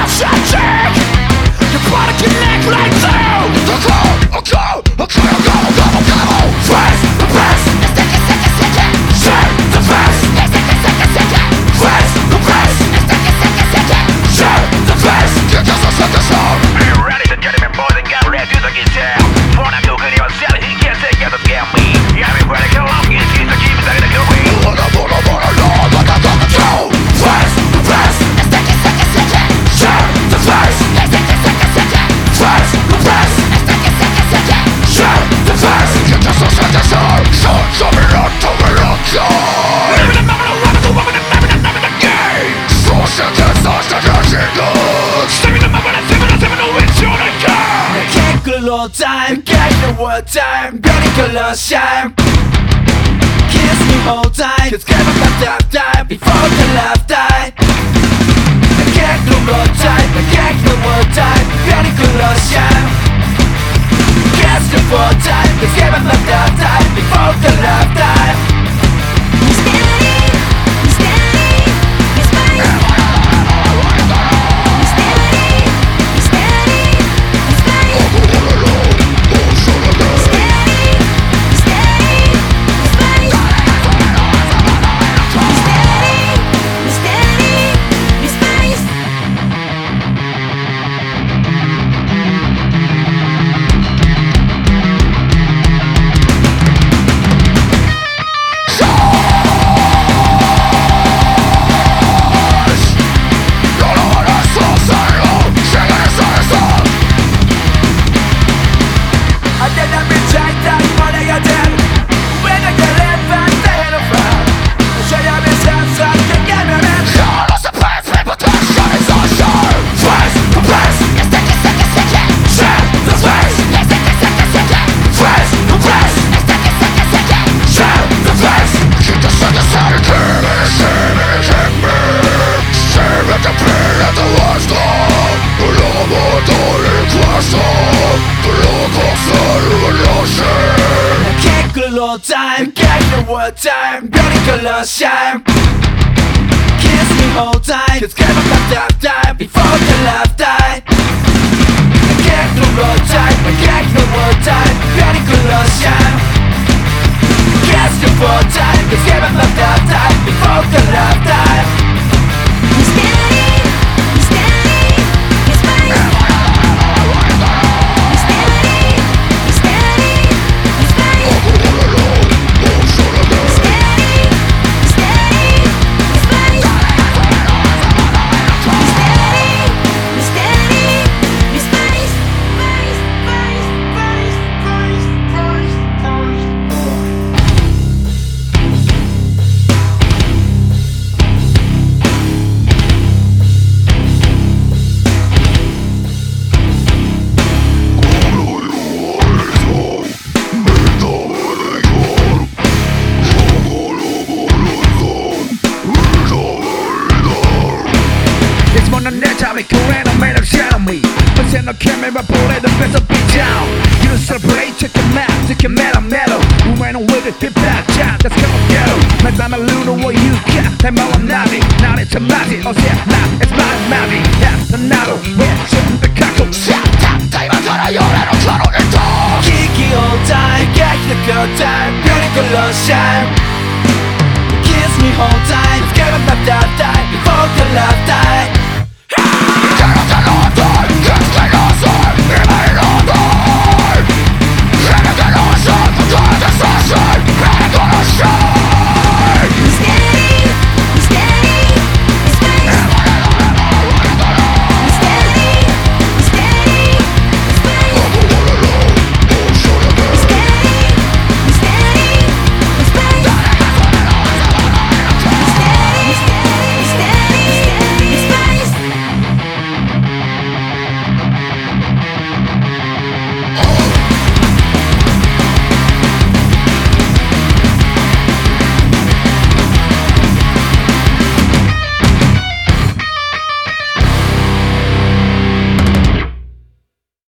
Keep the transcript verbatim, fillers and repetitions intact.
Time, get the word time, beauty color shine. Kiss me whole time, cause give up that time before the love die. I can't do more time, I can't do more time, beauty color shine. Kiss me whole time, cause give up that time before the love die. Time, get the word time, beauty color shine. Kiss me whole time, cause give up that time before the love die. I can't do more time, I can't do more time, beauty color shine. Kiss me whole time, cause give up that time before the love die. 생각해 보내던 뺏어 비자오 You celebrate check your map check your metal metal 우매는 with it hip hop jam Let's go get it 매담의 루너 what you got 대마와 나비 나는 참 맞이 어제 나 it's my 맘이 난 나도 왜 준비하고 샵탑 타임을 걸어 요래로 걸어를 또 Kiki all time get the good time beauty color shine Kiss me whole time give up that time before the love